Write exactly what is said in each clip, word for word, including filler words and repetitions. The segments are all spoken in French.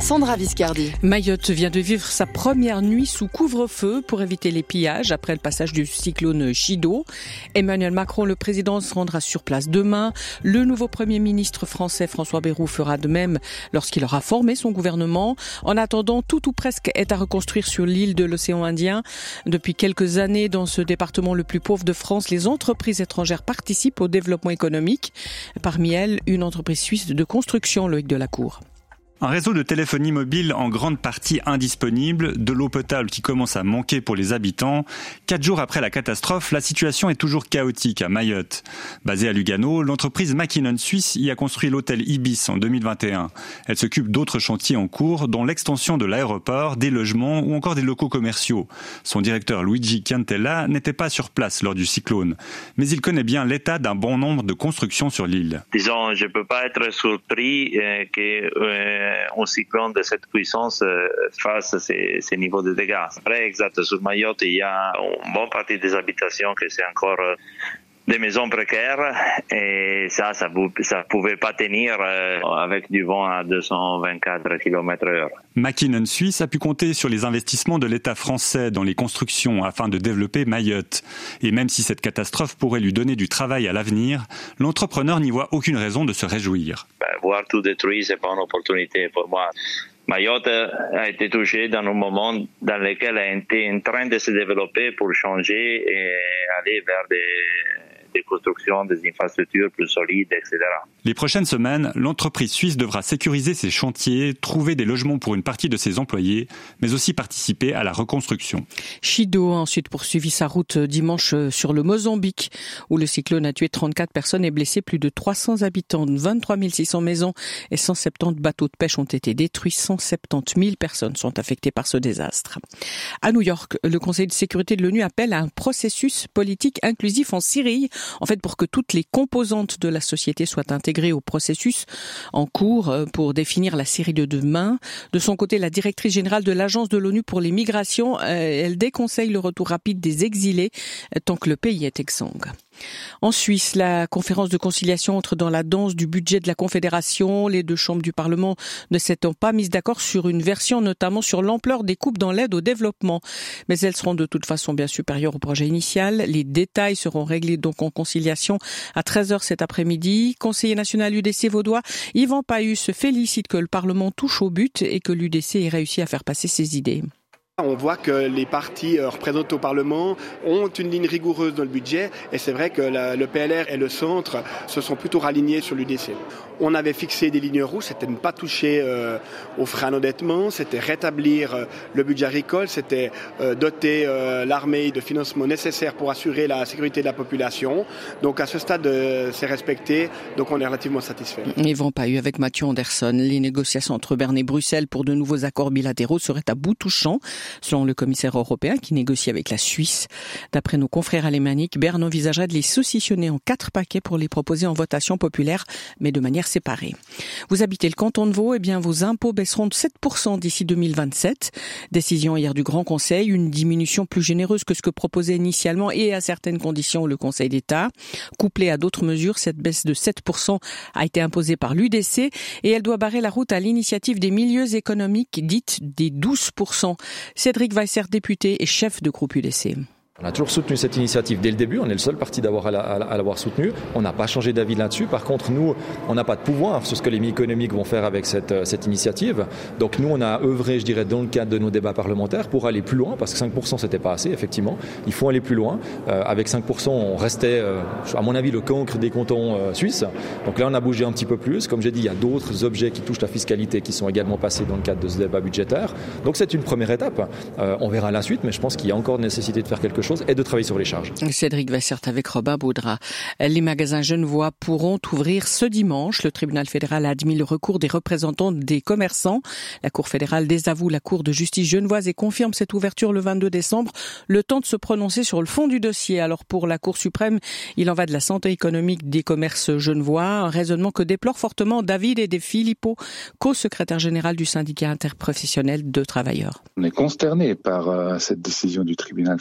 Sandra Viscardi. Mayotte vient de vivre sa première nuit sous couvre-feu pour éviter les pillages après le passage du cyclone Chido. Emmanuel Macron, le président, se rendra sur place demain. Le nouveau Premier ministre français François Bayrou fera de même lorsqu'il aura formé son gouvernement. En attendant, tout ou presque est à reconstruire sur l'île de l'océan Indien. Depuis quelques années, dans ce département le plus pauvre de France, les entreprises étrangères participent au développement économique. Parmi elles, une entreprise suisse de construction, Loïc Delacour. Un réseau de téléphonie mobile en grande partie indisponible, de l'eau potable qui commence à manquer pour les habitants. Quatre jours après la catastrophe, la situation est toujours chaotique à Mayotte. Basée à Lugano, l'entreprise Mackinnon Suisse y a construit l'hôtel Ibis en deux mille vingt et un. Elle s'occupe d'autres chantiers en cours, dont l'extension de l'aéroport, des logements ou encore des locaux commerciaux. Son directeur Luigi Chiantella n'était pas sur place lors du cyclone, mais il connaît bien l'état d'un bon nombre de constructions sur l'île. Disons, je ne peux pas être surpris euh, que... Euh... un cyclone de cette puissance fasse ces, ces niveaux de dégâts. Après, exact, sur Mayotte, il y a une bonne partie des habitations que c'est encore des maisons précaires et ça, ça ne pouvait pas tenir avec du vent à deux cent vingt-quatre kilomètres heure. Mackinnon Suisse a pu compter sur les investissements de l'État français dans les constructions afin de développer Mayotte. Et même si cette catastrophe pourrait lui donner du travail à l'avenir, l'entrepreneur n'y voit aucune raison de se réjouir. Ben, voir tout détruit, c'est pas une opportunité pour moi. Mayotte a été touchée dans un moment dans lequel elle était en train de se développer pour changer et aller vers des des constructions, des infrastructures plus solides, et cetera. Les prochaines semaines, l'entreprise suisse devra sécuriser ses chantiers, trouver des logements pour une partie de ses employés, mais aussi participer à la reconstruction. Chido a ensuite poursuivi sa route dimanche sur le Mozambique, où le cyclone a tué trente-quatre personnes et blessé plus de trois cents habitants. vingt-trois mille six cents maisons et cent soixante-dix bateaux de pêche ont été détruits. cent soixante-dix mille personnes sont affectées par ce désastre. À New York, le Conseil de sécurité de l'ONU appelle à un processus politique inclusif en Syrie, en fait pour que toutes les composantes de la société soient intégrées au processus en cours pour définir la Syrie de demain. De son côté, la directrice générale de l'Agence de l'ONU pour les migrations, elle déconseille le retour rapide des exilés tant que le pays est exsangue. En Suisse, la conférence de conciliation entre dans la danse du budget de la Confédération. Les deux chambres du Parlement ne s'étant pas mises d'accord sur une version, notamment sur l'ampleur des coupes dans l'aide au développement. Mais elles seront de toute façon bien supérieures au projet initial. Les détails seront réglés donc en conciliation à treize heures cet après-midi. Conseiller national U D C vaudois, Yvan Pahu se félicite que le Parlement touche au but et que l'U D C ait réussi à faire passer ses idées. On voit que les partis représentés au Parlement ont une ligne rigoureuse dans le budget et c'est vrai que la, le P L R et le Centre se sont plutôt ralignés sur l'U D C. On avait fixé des lignes rouges, c'était ne pas toucher euh, aux freins d'endettement, c'était rétablir euh, le budget agricole, c'était euh, doter euh, l'armée de financements nécessaires pour assurer la sécurité de la population. Donc à ce stade, euh, c'est respecté, donc on est relativement satisfait. Ils vont pas eu avec Mathieu Anderson. Les négociations entre Berne et Bruxelles pour de nouveaux accords bilatéraux seraient à bout touchant, selon le commissaire européen qui négocie avec la Suisse. D'après nos confrères alémaniques, Berne envisagerait de les saucissonner en quatre paquets pour les proposer en votation populaire, mais de manière séparée. Vous habitez le canton de Vaud, eh bien vos impôts baisseront de sept pour cent d'ici deux mille vingt-sept. Décision hier du Grand Conseil, une diminution plus généreuse que ce que proposait initialement et à certaines conditions le Conseil d'État. Couplée à d'autres mesures, cette baisse de sept pour cent a été imposée par l'U D C et elle doit barrer la route à l'initiative des milieux économiques dite des douze pour cent. Cédric Weisser, député et chef de groupe U D C. On a toujours soutenu cette initiative dès le début, on est le seul parti d'avoir à, la, à l'avoir soutenu. On n'a pas changé d'avis là-dessus. Par contre, nous, on n'a pas de pouvoir sur ce que les milieux économiques vont faire avec cette, cette initiative. Donc nous, on a œuvré, je dirais, dans le cadre de nos débats parlementaires pour aller plus loin, parce que cinq pour cent, c'était pas assez, effectivement. Il faut aller plus loin. Euh, avec cinq pour cent, on restait, euh, à mon avis, le cancre des cantons euh, suisses. Donc là, on a bougé un petit peu plus. Comme j'ai dit, il y a d'autres objets qui touchent la fiscalité qui sont également passés dans le cadre de ce débat budgétaire. Donc c'est une première étape. Euh, on verra la suite, mais je pense qu'il y a encore nécessité de faire quelque chose et de travailler sur les charges. Cédric Vassert avec Robin Baudra. Les magasins genevois pourront ouvrir ce dimanche. Le tribunal fédéral a admis le recours des représentants des commerçants. La Cour fédérale désavoue la Cour de justice genevoise et confirme cette ouverture le vingt-deux décembre. Le temps de se prononcer sur le fond du dossier. Alors pour la Cour suprême, il en va de la santé économique des commerces genevois. Un raisonnement que déplore fortement David et De Filippo, co-secrétaire général du syndicat interprofessionnel de travailleurs. On est consterné par euh, cette décision du tribunal fédéral.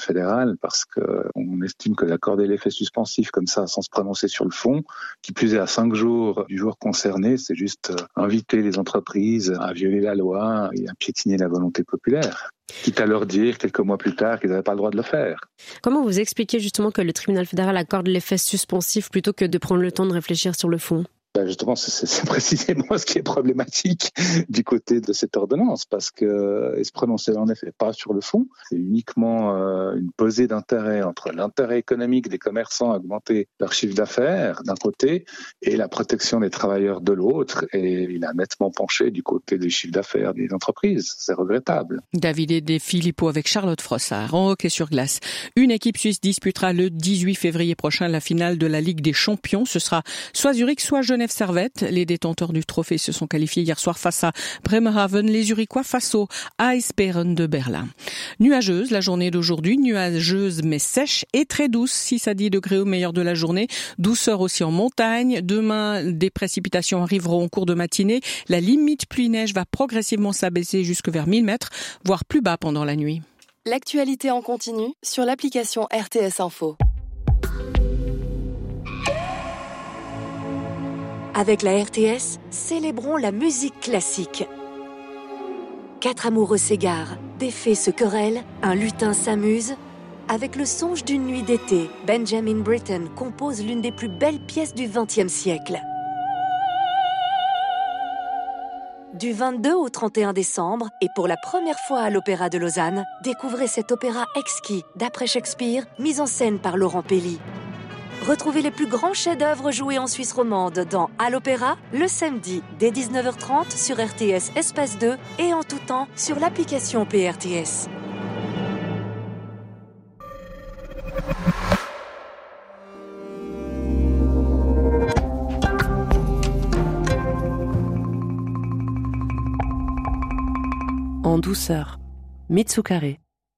tribunal parce qu'on estime que d'accorder l'effet suspensif comme ça sans se prononcer sur le fond, qui plus est à cinq jours du jour concerné, c'est juste inviter les entreprises à violer la loi et à piétiner la volonté populaire. Quitte à leur dire quelques mois plus tard qu'ils n'avaient pas le droit de le faire. Comment vous expliquez justement que le tribunal fédéral accorde l'effet suspensif plutôt que de prendre le temps de réfléchir sur le fond ? Ben justement, c'est, c'est précisément ce qui est problématique du côté de cette ordonnance, parce que et se prononcer en effet pas sur le fond, c'est uniquement euh, une pesée d'intérêt entre l'intérêt économique des commerçants à augmenter leur chiffre d'affaires d'un côté et la protection des travailleurs de l'autre, et il a nettement penché du côté des chiffres d'affaires des entreprises. C'est regrettable. David et Filippo avec Charlotte Frossard. En hockey sur glace, une équipe suisse disputera le dix-huit février prochain la finale de la Ligue des Champions. Ce sera soit Zurich, soit Genève Servette. Les détenteurs du trophée se sont qualifiés hier soir face à Bremerhaven, les Zurichois face au Eisbären de Berlin. Nuageuse, la journée d'aujourd'hui, nuageuse mais sèche et très douce, six à dix degrés au meilleur de la journée, douceur aussi en montagne. Demain, des précipitations arriveront au cours de matinée. La limite pluie-neige va progressivement s'abaisser jusque vers mille mètres, voire plus bas pendant la nuit. L'actualité en continu sur l'application R T S Info. Avec la R T S, célébrons la musique classique. Quatre amoureux s'égarent, des fées se querellent, un lutin s'amuse. Avec le songe d'une nuit d'été, Benjamin Britten compose l'une des plus belles pièces du vingtième siècle. Du vingt-deux au trente et un décembre, et pour la première fois à l'Opéra de Lausanne, découvrez cet opéra exquis d'après Shakespeare, mis en scène par Laurent Pelli. Retrouvez les plus grands chefs-d'œuvre joués en Suisse romande dans À l'Opéra, le samedi dès dix-neuf heures trente sur R T S Espace deux et en tout temps sur l'application P R T S. En douceur, Mitsukare.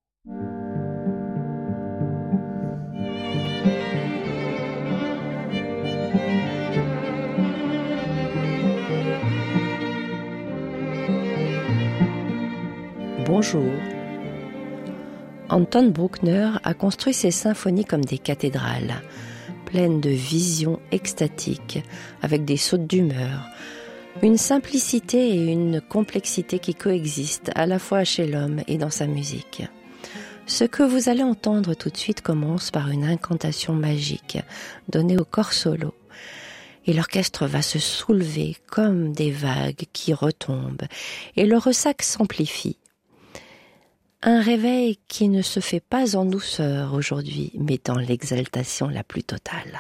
Bonjour. Anton Bruckner a construit ses symphonies comme des cathédrales, pleines de visions extatiques, avec des sautes d'humeur, une simplicité et une complexité qui coexistent à la fois chez l'homme et dans sa musique. Ce que vous allez entendre tout de suite commence par une incantation magique donnée au corps solo. Et l'orchestre va se soulever comme des vagues qui retombent, et le ressac s'amplifie. Un réveil qui ne se fait pas en douceur aujourd'hui, mais dans l'exaltation la plus totale.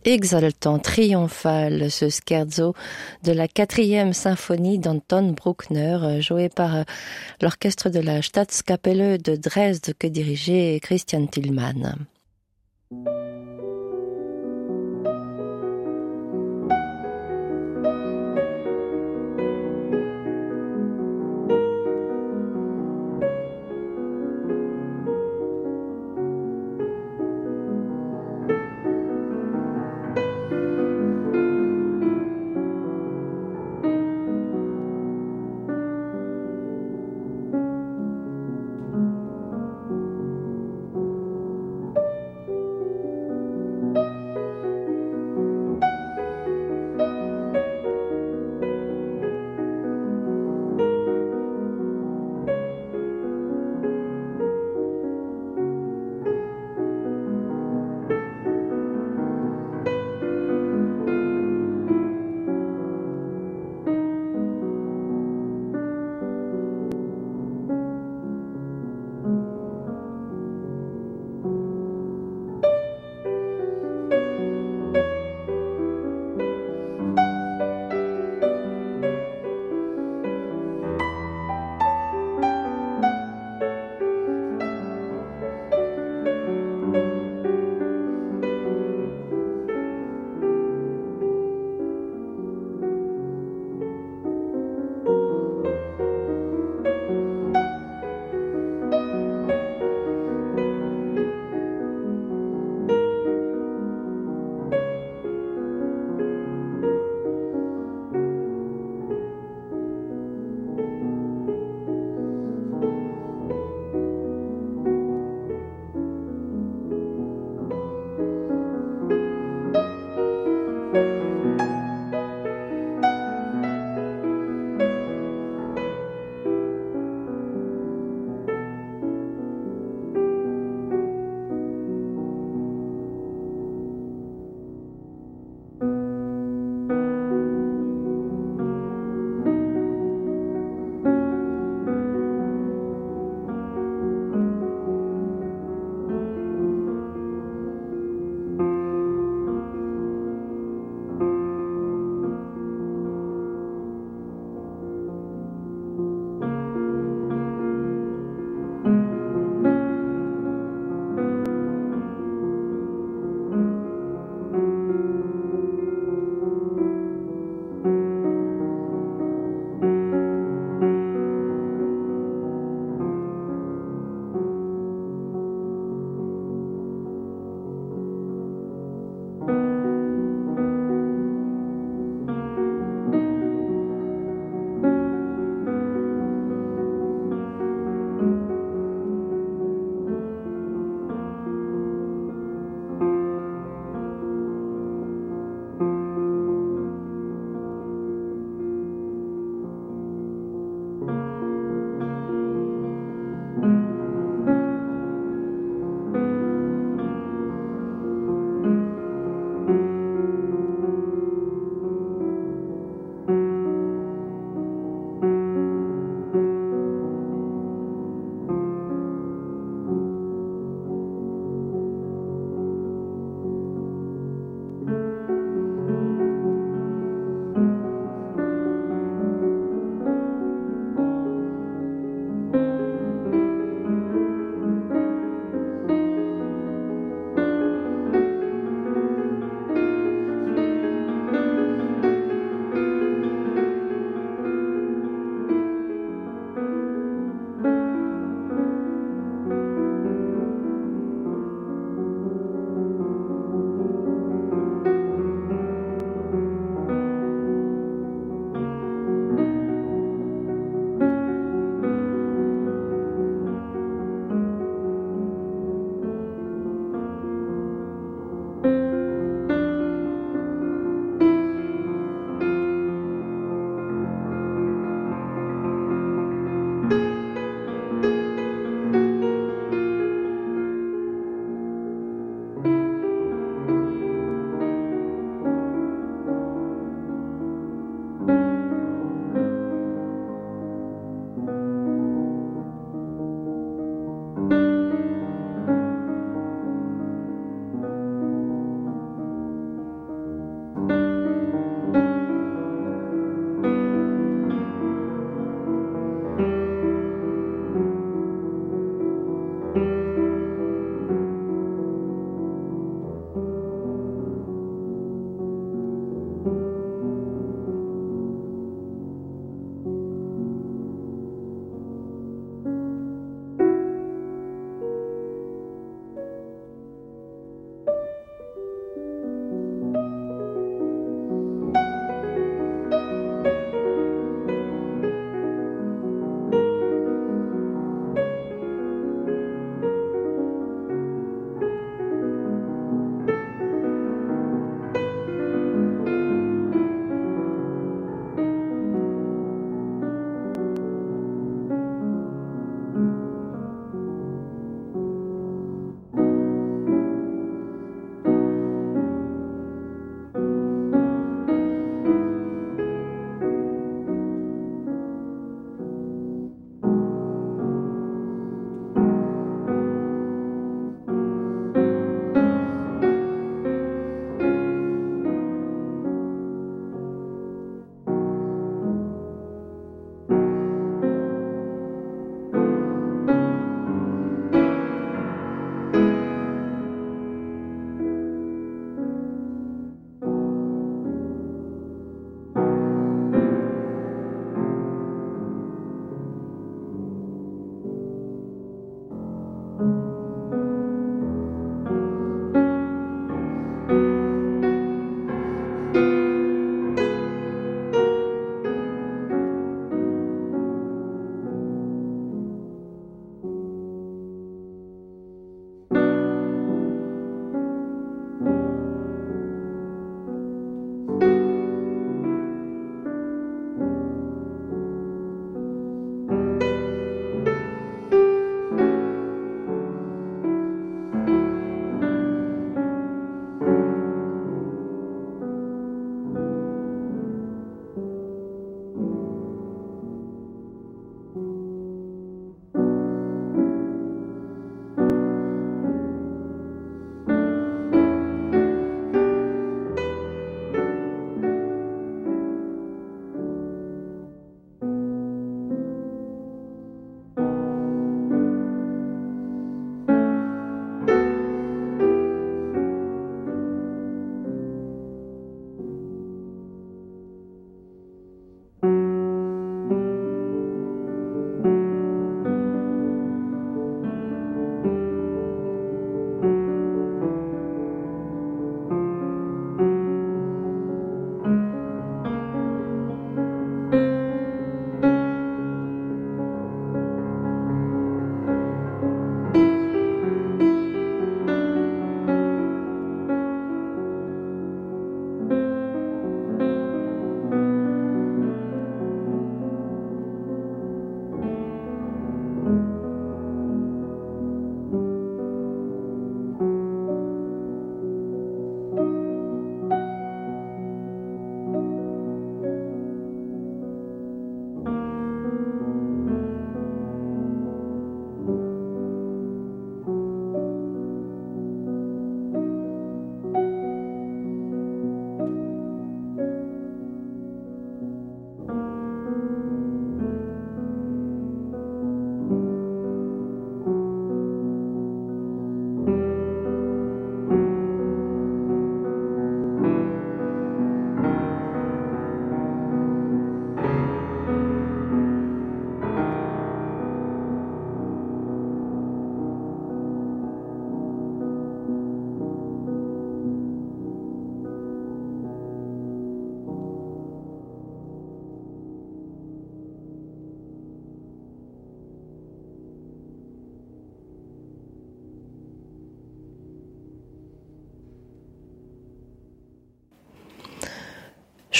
exaltant, triomphal, ce scherzo de la quatrième symphonie d'Anton Bruckner, joué par l'orchestre de la Staatskapelle de Dresde que dirigeait Christian Tillmann.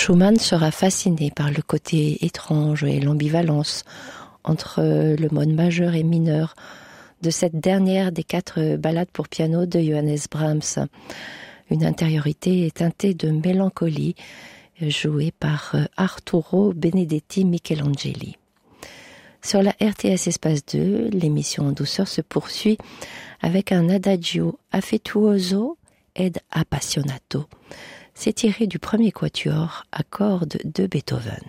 Schumann sera fasciné par le côté étrange et l'ambivalence entre le mode majeur et mineur de cette dernière des quatre ballades pour piano de Johannes Brahms. Une intériorité teintée de mélancolie jouée par Arturo Benedetti Michelangeli. Sur la R T S Espace deux, l'émission en douceur se poursuit avec un adagio affettuoso ed appassionato. C'est tiré du premier quatuor à cordes de Beethoven.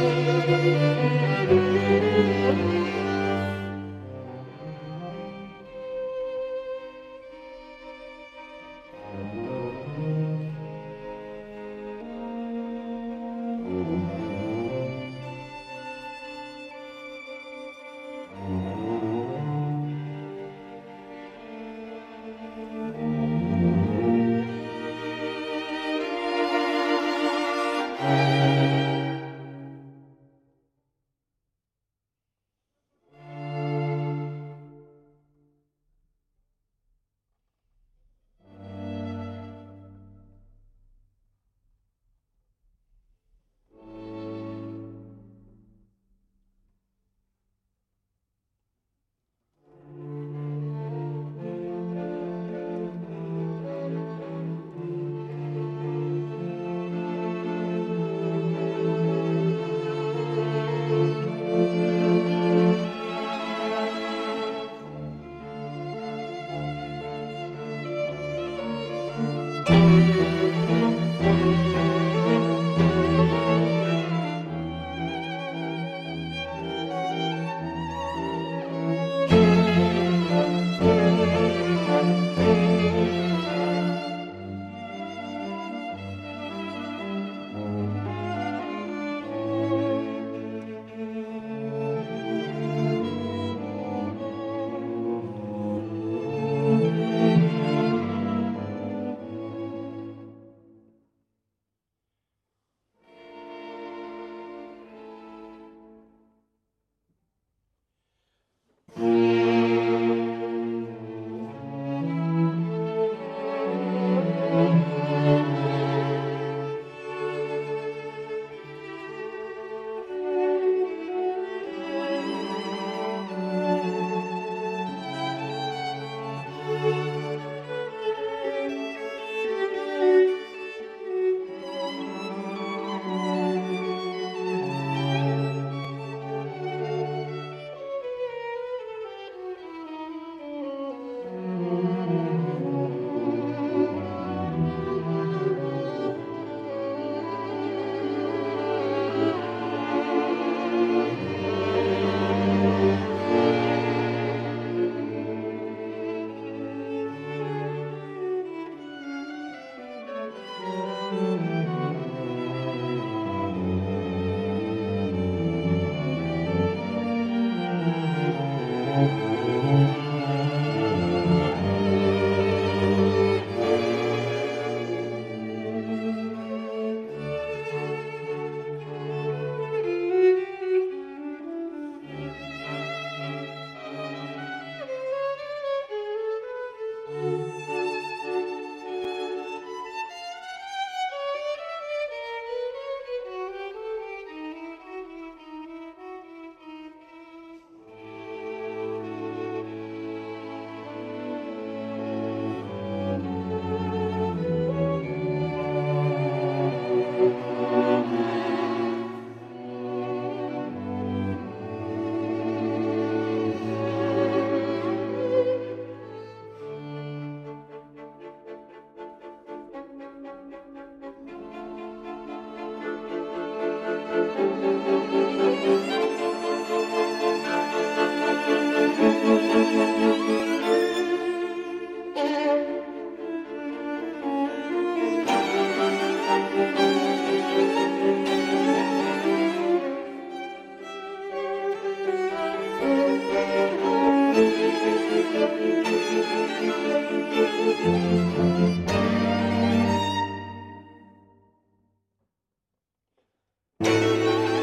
Thank you.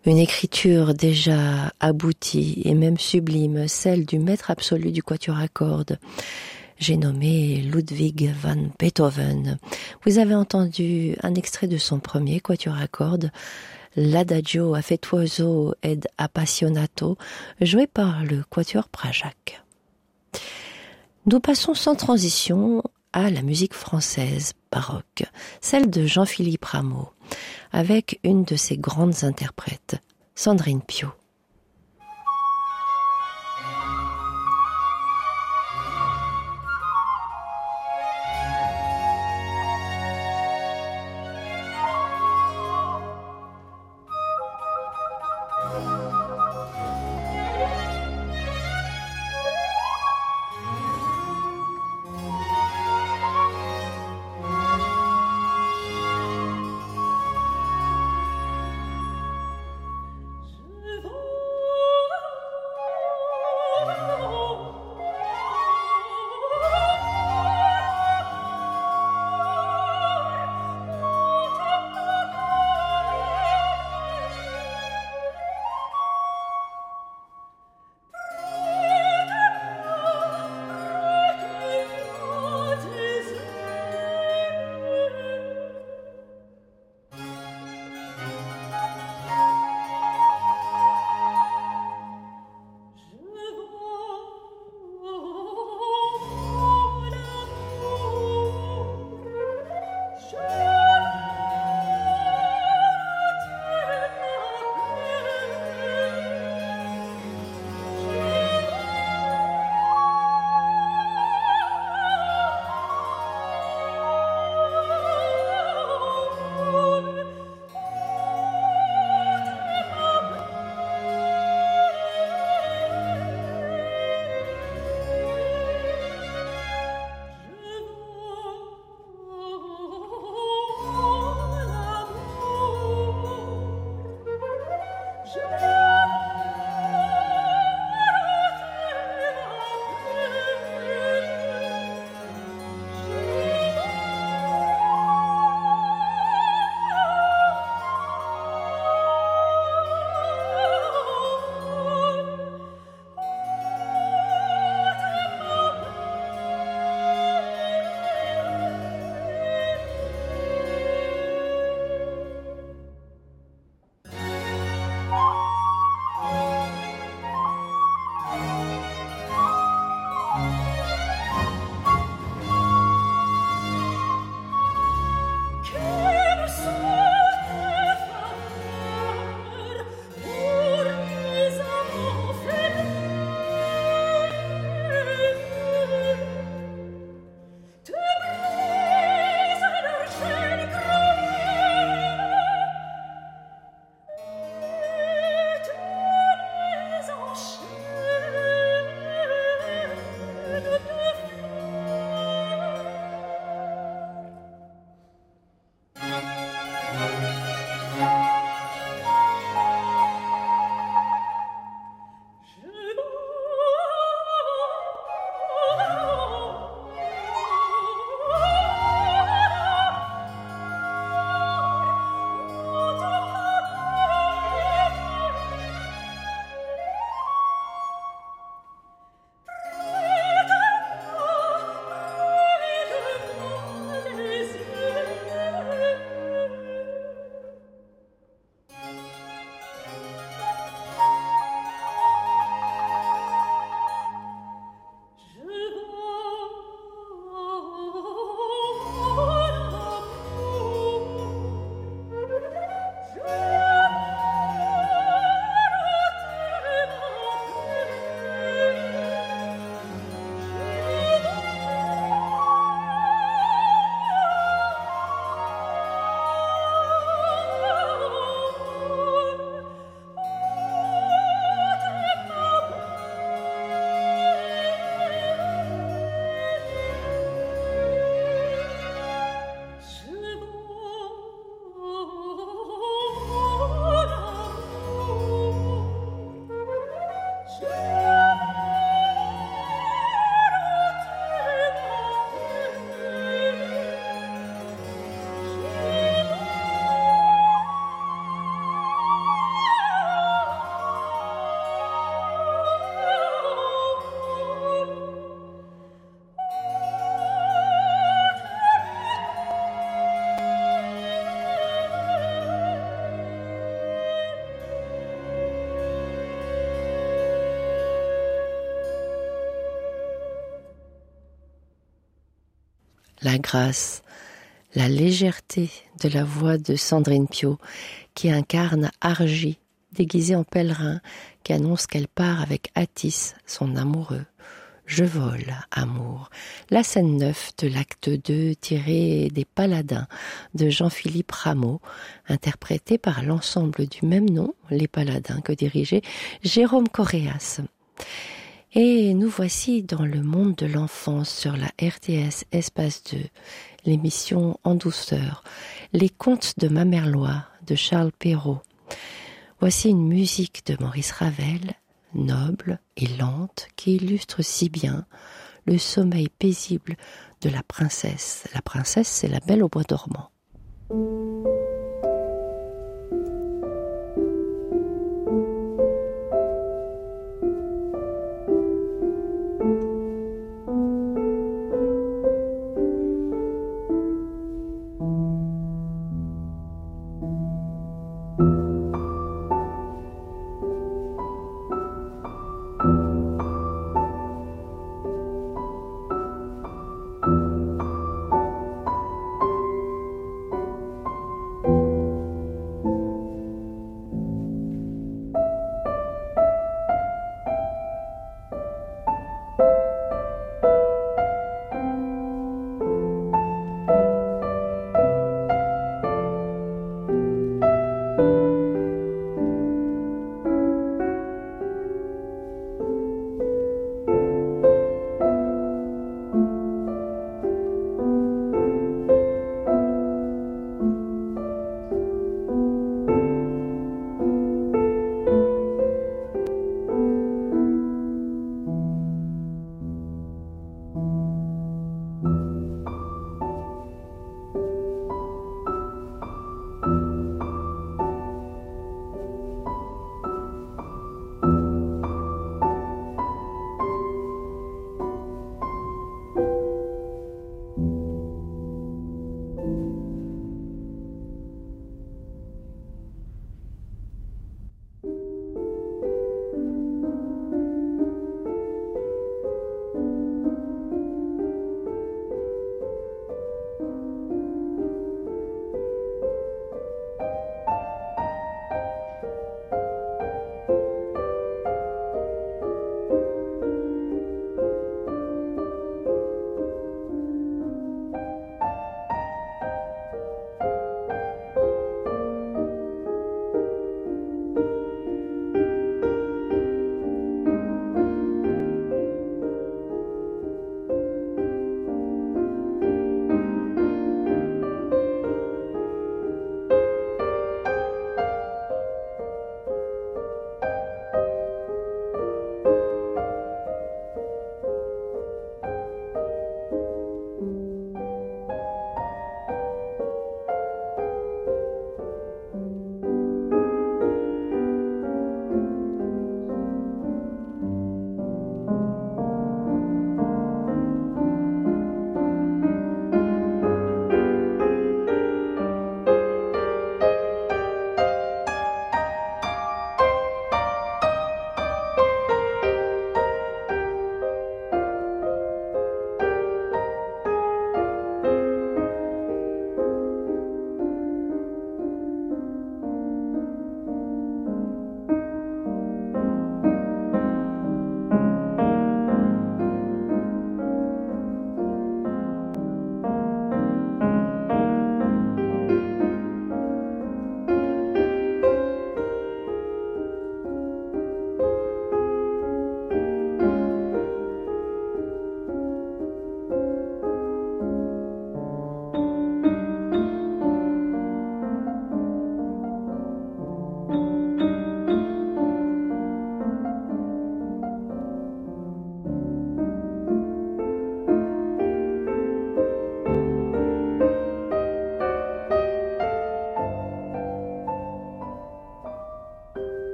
Une écriture déjà aboutie et même sublime, celle du maître absolu du quatuor à cordes. J'ai nommé Ludwig van Beethoven. Vous avez entendu un extrait de son premier quatuor à cordes, l'Adagio affettuoso ed appassionato, joué par le quatuor Prajac. Nous passons sans transition à la musique française baroque, celle de Jean-Philippe Rameau, avec une de ses grandes interprètes, Sandrine Piau. la grâce, la légèreté de la voix de Sandrine Piau, qui incarne Argie, déguisée en pèlerin, qui annonce qu'elle part avec Attis, son amoureux. Je vole, amour. La scène neuf de l'acte deux, tirée des Paladins de Jean-Philippe Rameau, interprété par l'ensemble du même nom, les Paladins, que dirigeait Jérôme Correas. Et nous voici dans le monde de l'enfance sur la R T S Espace deux, l'émission En douceur, les contes de Mamerlois de Charles Perrault. Voici une musique de Maurice Ravel, noble et lente, qui illustre si bien le sommeil paisible de la princesse. La princesse, c'est la Belle au bois dormant.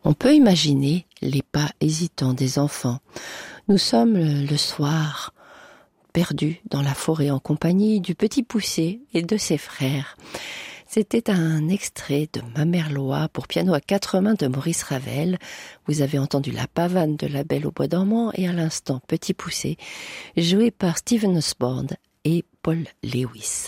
On peut imaginer les pas hésitants des enfants. Nous sommes le soir, perdus dans la forêt en compagnie du petit Poucet et de ses frères. C'était un extrait de Ma mère Loa pour piano à quatre mains de Maurice Ravel. Vous avez entendu la pavane de La Belle au bois dormant et à l'instant Petit Poucet, joué par Steven Osborne et Paul Lewis.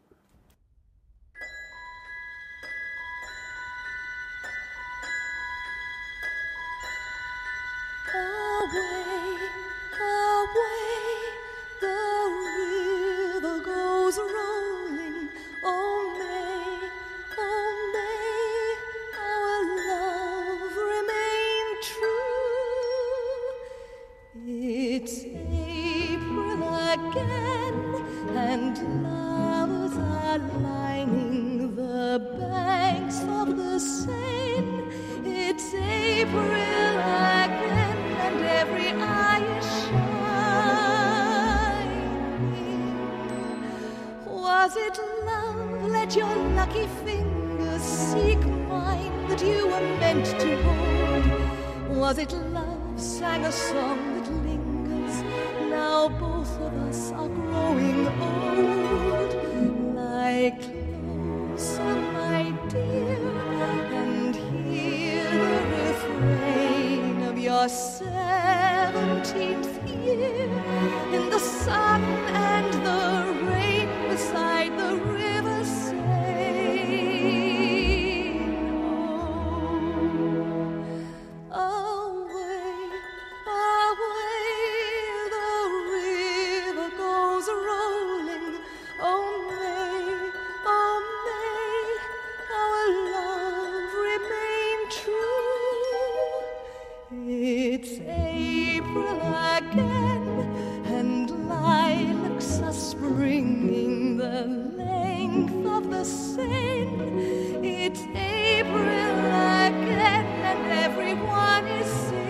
It's April again, and lovers are lining the banks of the Seine. It's April again, and every eye is shining. Was it love? Let your lucky fingers seek mine that you were meant to hold. Was it love? Sang a song that lingers. Now both of us are growing old. Lie closer, my dear, and hear the refrain of your seventeenth year. In the sun and the rain, beside the river Seine. Oh, away, away, the river goes rolling. Oh, may, oh, may our love remain true. It's April again, and lilacs are springing the length of the Seine. It's April again, and everyone is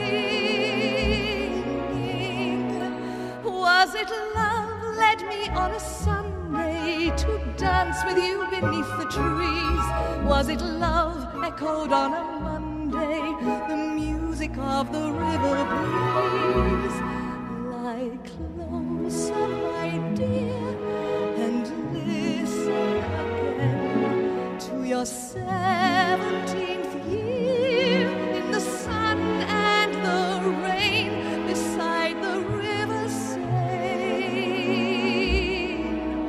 singing. Was it love led me on a Sunday to dance with you beneath the trees? Was it love echoed on a Monday, the music of the river breeze? Lie closer, my dear, and listen again to your seventeenth year. In the sun and the rain, beside the river Seine.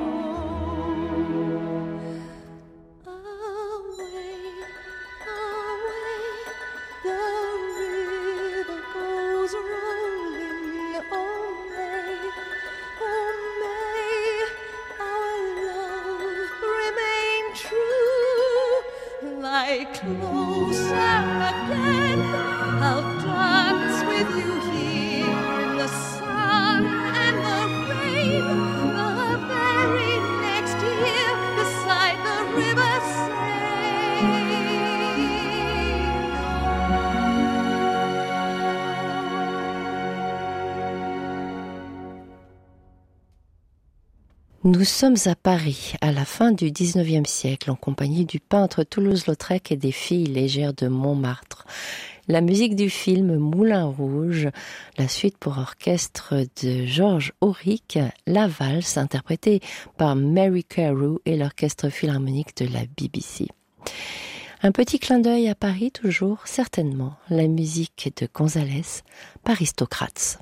Oh, away, away, the river goes rolling. Oh, may, oh, may our love remain true. Lie closer again, I'll dance with you here in the sun and the rain. The very next year, beside the river Nous sommes à Paris, à la fin du dix-neuvième siècle, en compagnie du peintre Toulouse-Lautrec et des filles légères de Montmartre. La musique du film Moulin Rouge, la suite pour orchestre de Georges Auric, la valse interprétée par Mary Carew et l'orchestre philharmonique de la B B C. Un petit clin d'œil à Paris toujours, certainement, la musique de Gonzalez, Paristocrates.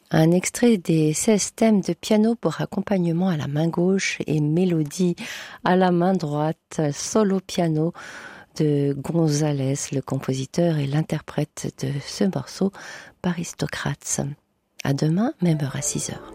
Un extrait des seize thèmes de piano pour accompagnement à la main gauche et mélodie à la main droite, solo piano de González, le compositeur et l'interprète de ce morceau, Aristocrates. À demain, même heure à six heures.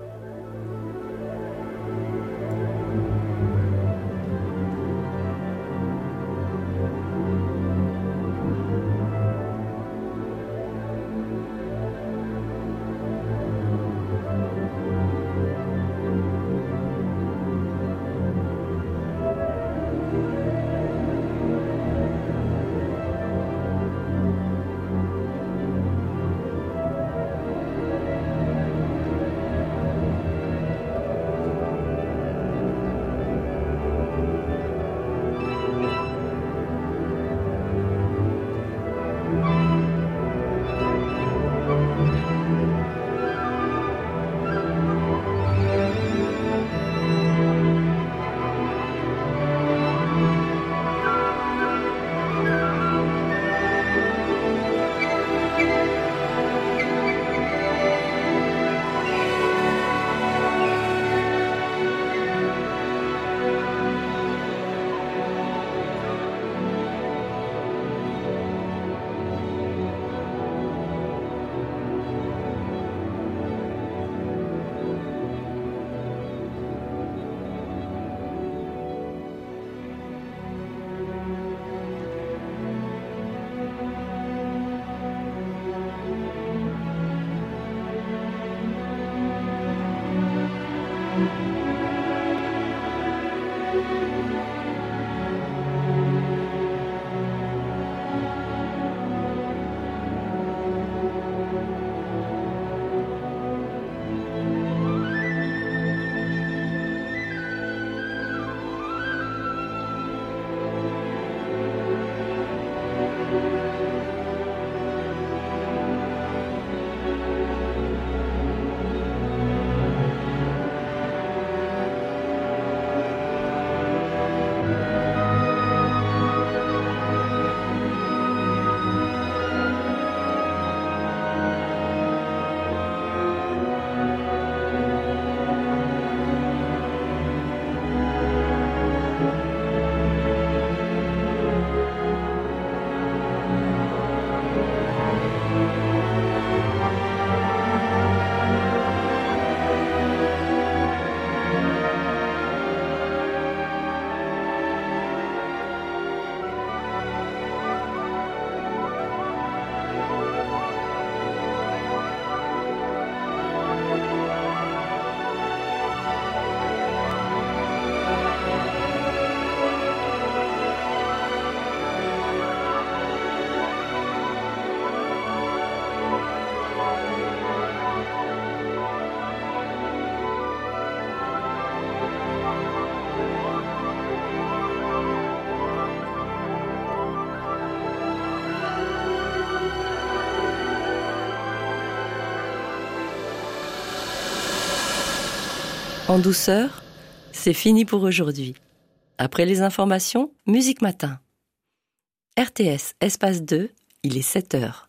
En douceur, c'est fini pour aujourd'hui. Après les informations, Musique Matin. R T S, espace deux, il est sept heures.